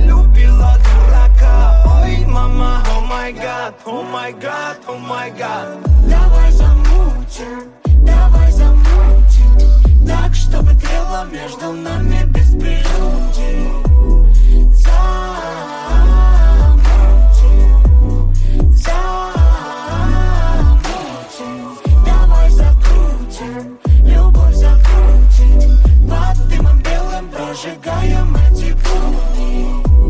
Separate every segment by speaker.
Speaker 1: полюбила дурака. Ой, мама, о май гад, о май гад, о май гад. Давай замутим, давай замутим, так, чтобы трело между нами без прелюдий. Замутим, давай закрутим, любовь закрутим, под дымом белым прожигаем эти будни.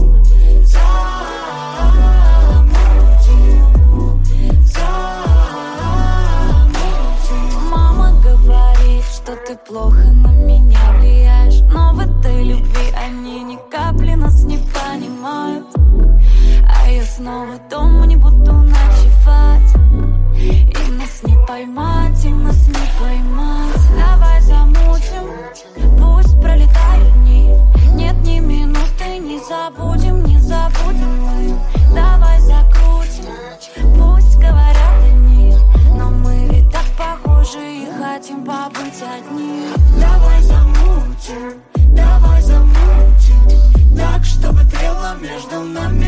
Speaker 2: Мама говорит, что ты плохо на меня влияешь, но в этой любви они ни капли нас не понимают. А я снова дома не буду ночевать, и нас не поймать, и нас не поймать. Давай замутим, пусть пролетают дни, нет ни минуты, не забудем, не забудем мы. Давай закрутим, пусть говорят они, но мы ведь так похожи и хотим побыть одни.
Speaker 1: Давай замутим, так, чтобы трело между нами